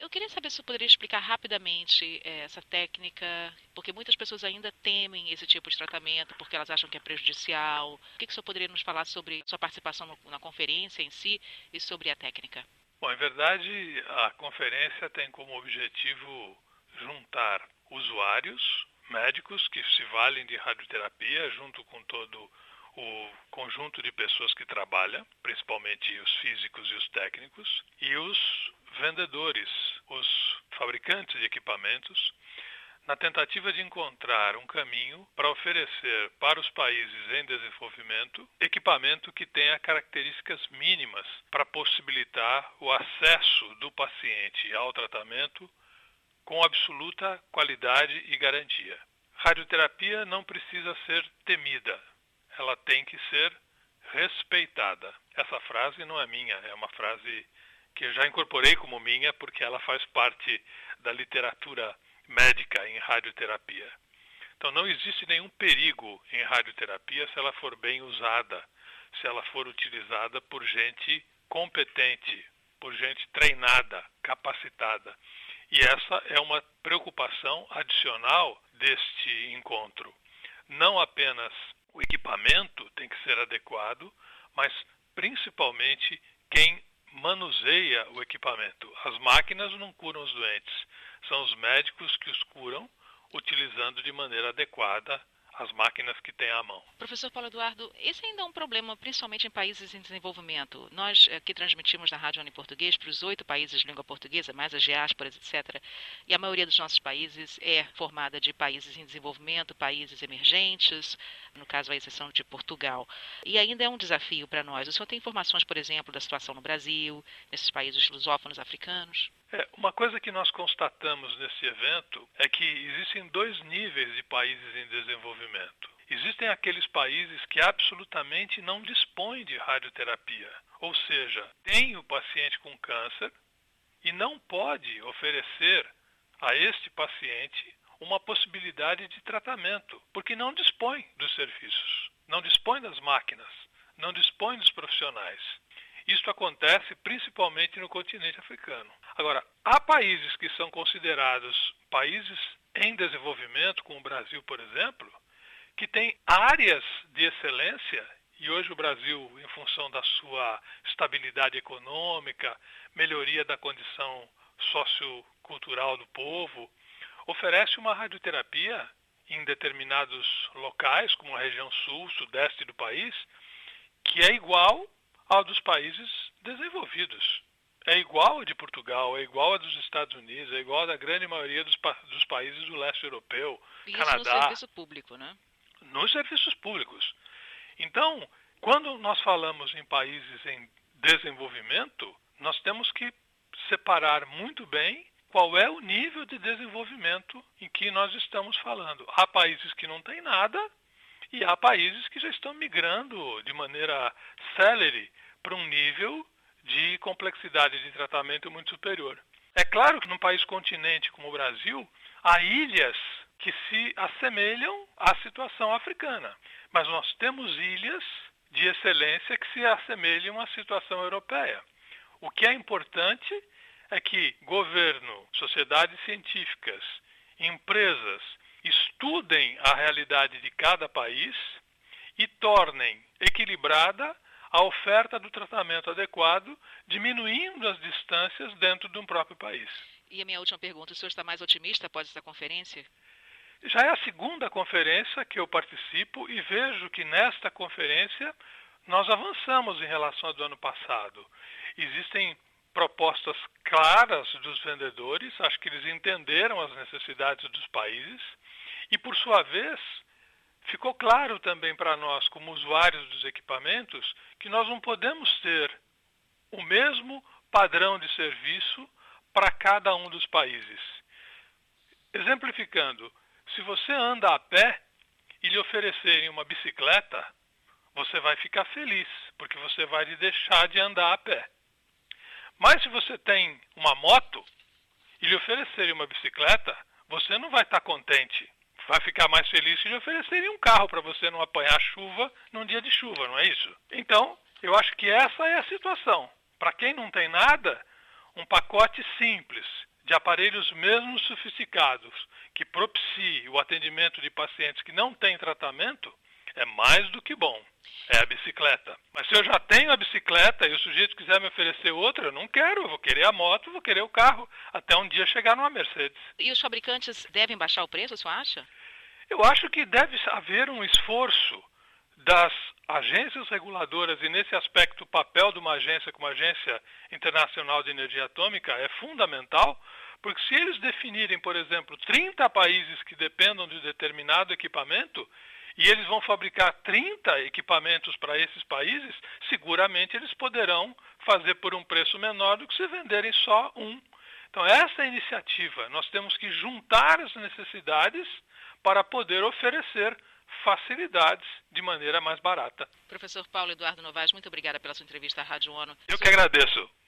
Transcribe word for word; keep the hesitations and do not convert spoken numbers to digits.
Eu queria saber se você poderia explicar rapidamente eh, essa técnica, porque muitas pessoas ainda temem esse tipo de tratamento, porque elas acham que é prejudicial. O que que o senhor poderia nos falar sobre sua participação no- na conferência em si e sobre a técnica? Bom, em verdade, a conferência tem como objetivo juntar usuários, médicos que se valem de radioterapia, junto com todo o conjunto de pessoas que trabalham, principalmente os físicos e os técnicos, e os vendedores, os fabricantes de equipamentos, na tentativa de encontrar um caminho para oferecer para os países em desenvolvimento equipamento que tenha características mínimas para possibilitar o acesso do paciente ao tratamento com absoluta qualidade e garantia. Radioterapia não precisa ser temida, ela tem que ser respeitada. Essa frase não é minha, é uma frase que eu já incorporei como minha porque ela faz parte da literatura médica em radioterapia. Então não existe nenhum perigo em radioterapia se ela for bem usada, se ela for utilizada por gente competente, por gente treinada, capacitada. E essa é uma preocupação adicional deste encontro. Não apenas o equipamento tem que ser adequado, mas principalmente quem manuseia o equipamento. As máquinas não curam os doentes, são os médicos que os curam utilizando de maneira adequada as máquinas que têm à mão. Professor Paulo Eduardo, esse ainda é um problema, principalmente em países em desenvolvimento. Nós eh, que transmitimos na Rádio Oni Português para os oito países de língua portuguesa, mais as diásporas, etcétera. E a maioria dos nossos países é formada de países em desenvolvimento, países emergentes, no caso a exceção de Portugal. E ainda é um desafio para nós. O senhor tem informações, por exemplo, da situação no Brasil, nesses países lusófonos africanos? É, uma coisa que nós constatamos nesse evento é que existem dois níveis de países em desenvolvimento. Existem aqueles países que absolutamente não dispõem de radioterapia, ou seja, tem o paciente com câncer e não pode oferecer a este paciente uma possibilidade de tratamento, porque não dispõe dos serviços, não dispõe das máquinas, não dispõe dos profissionais. Isto acontece principalmente no continente africano. Agora, há países que são considerados países em desenvolvimento, como o Brasil, por exemplo, que têm áreas de excelência, e hoje o Brasil, em função da sua estabilidade econômica, melhoria da condição sociocultural do povo, oferece uma radioterapia em determinados locais, como a região sul, sudeste do país, que é igual ao dos países desenvolvidos. É igual a de Portugal, é igual a dos Estados Unidos, é igual a da grande maioria dos, pa- dos países do leste europeu, E isso no Canadá, serviço público, né? nos serviços públicos. Então, quando nós falamos em países em desenvolvimento, nós temos que separar muito bem qual é o nível de desenvolvimento em que nós estamos falando. Há países que não têm nada e há países que já estão migrando de maneira célere para um nível de complexidade de tratamento muito superior. É claro que num país continente como o Brasil, há ilhas que se assemelham à situação africana, mas nós temos ilhas de excelência que se assemelham à situação europeia. O que é importante é que governo, sociedades científicas, empresas estudem a realidade de cada país e tornem equilibrada a oferta do tratamento adequado, diminuindo as distâncias dentro de um próprio país. E a minha última pergunta, o senhor está mais otimista após essa conferência? Já é a segunda conferência que eu participo e vejo que nesta conferência nós avançamos em relação ao do ano passado. Existem propostas claras dos vendedores, acho que eles entenderam as necessidades dos países e, por sua vez, ficou claro também para nós, como usuários dos equipamentos, que nós não podemos ter o mesmo padrão de serviço para cada um dos países. Exemplificando, se você anda a pé e lhe oferecerem uma bicicleta, você vai ficar feliz, porque você vai deixar de andar a pé. Mas se você tem uma moto e lhe oferecerem uma bicicleta, você não vai estar contente. Vai ficar mais feliz se lhe oferecerem um carro para você não apanhar chuva num dia de chuva, não é isso? Então, eu acho que essa é a situação. Para quem não tem nada, um pacote simples de aparelhos mesmo sofisticados que propicie o atendimento de pacientes que não têm tratamento, é mais do que bom. É a bicicleta. Mas se eu já tenho a bicicleta e o sujeito quiser me oferecer outra, eu não quero. Eu vou querer a moto, vou querer o carro, até um dia chegar numa Mercedes. E os fabricantes devem baixar o preço, você acha? Eu acho que deve haver um esforço das agências reguladoras, e nesse aspecto o papel de uma agência como a Agência Internacional de Energia Atômica é fundamental, porque se eles definirem, por exemplo, trinta países que dependam de determinado equipamento, e eles vão fabricar trinta equipamentos para esses países, seguramente eles poderão fazer por um preço menor do que se venderem só um. Então essa é a iniciativa. Nós temos que juntar as necessidades para poder oferecer facilidades de maneira mais barata. Professor Paulo Eduardo Novaes, muito obrigada pela sua entrevista à Rádio ONU. Eu que agradeço.